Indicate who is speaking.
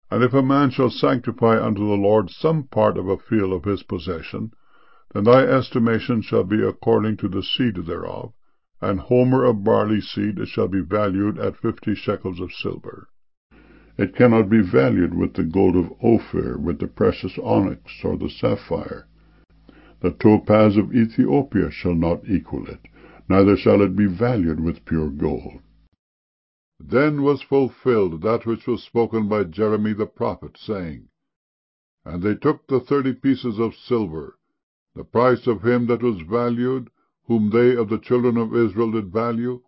Speaker 1: And if a man shall sanctify unto the Lord some part of a field of his possession, then thy estimation shall be according to the seed thereof. An homer of barley seed it shall be valued at 50 shekels of silver. It cannot be valued with the gold of Ophir, with the precious onyx, or the sapphire. The topaz of Ethiopia shall not equal it, neither shall it be valued with pure gold. Then was fulfilled that which was spoken by Jeremy the prophet, saying, And they took the 30 pieces of silver, the price of him that was valued, whom they of the children of Israel did value,